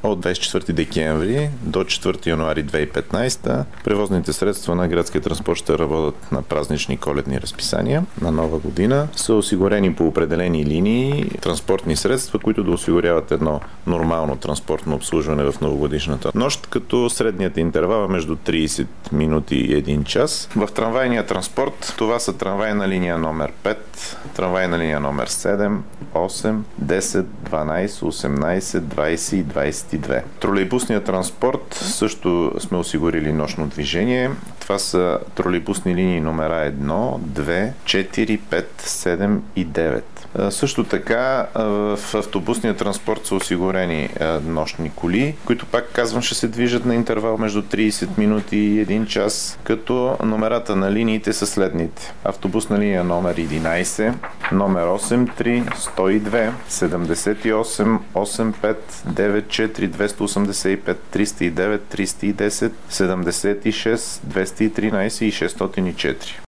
от 24 декември до 4 януари 2015 превозните средства на градския транспорт ще работят на празнични коледни разписания. На Нова година са осигурени по определени линии транспортни средства, които да осигуряват едно нормално транспортно обслужване в новогодишната нощ, като средният интервал е между 30 минути и 1 час. В трамвайния транспорт това са трамвайна линия номер 5, трамвайна линия номер 7, 8, 10, 12, 18, 20 и 22. Тролейбусният транспорт също сме осигурили нощно движение. Това са тролейбусни линии номера 1, 2, 4, 5, 7 и 9. Също така в автобусния транспорт са осигурени нощни коли, които пак казвам ще се движат на интервал между 30 минути и 1 час, като номерата на линиите са следните. Автобусна линия номер 11, номер 83, 102, 78, 85, 94, 285, 309, 310, 76, 213 и 604.